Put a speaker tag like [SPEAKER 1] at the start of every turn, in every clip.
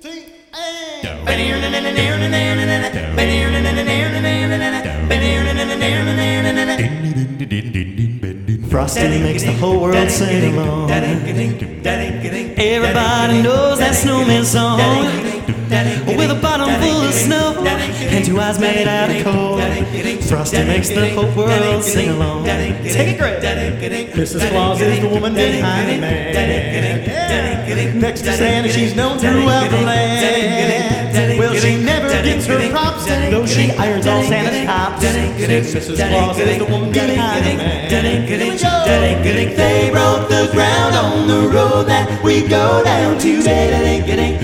[SPEAKER 1] Frosty makes the whole world sing along. Everybody knows that snowman song. With a bottom full of snow and two eyes made out of coal, Frosty makes the whole world sing along. Take it great.
[SPEAKER 2] Mrs. Claus is the woman behind the man. Next to Santa, she's known throughout the land. Well, she never gets her props, though she irons all Santa's tops. Mrs. Claus is the woman behind the man.
[SPEAKER 1] They wrote the ground on the road that we go down today.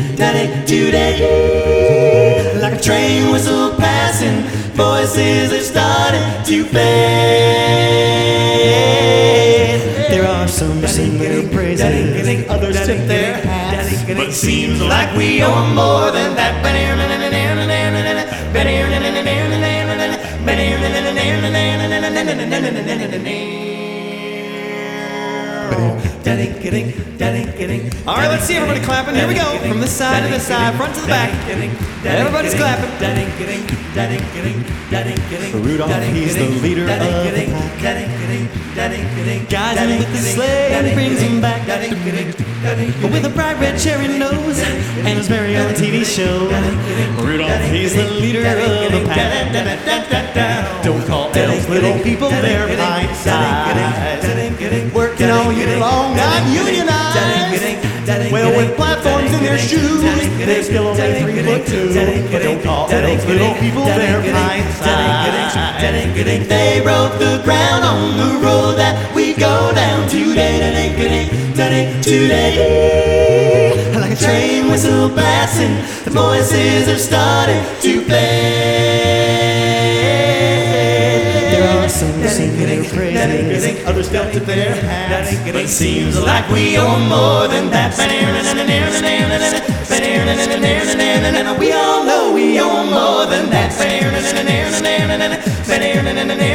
[SPEAKER 1] Like a train whistle passing, voices are starting to fade. There are some who sing their praises, others tip their hats, but it seems like we owe more than that.
[SPEAKER 3] All right, let's see everybody clapping. Here we go. From this side to this side, front to the back. Everybody's clapping.
[SPEAKER 1] Rudolph, he's the leader of the pack. Guides him with the sleigh and brings him back. With a bright red cherry nose and his very own TV show. Rudolph, he's the leader of the pack.
[SPEAKER 2] Don't call elves little people, they're pint-sized. Working all year long, not unionized. Well, with platforms in their shoes, they're still only 3'2". But don't call elves little people, they're pint-sized.
[SPEAKER 1] They wrote the ground on the road that we go down today. Like a train whistle blasting, the voices are starting to fade. There are some who sing their praises,
[SPEAKER 2] others still tip their hats,
[SPEAKER 1] but it seems like we owe more than that. We all know we owe more than that.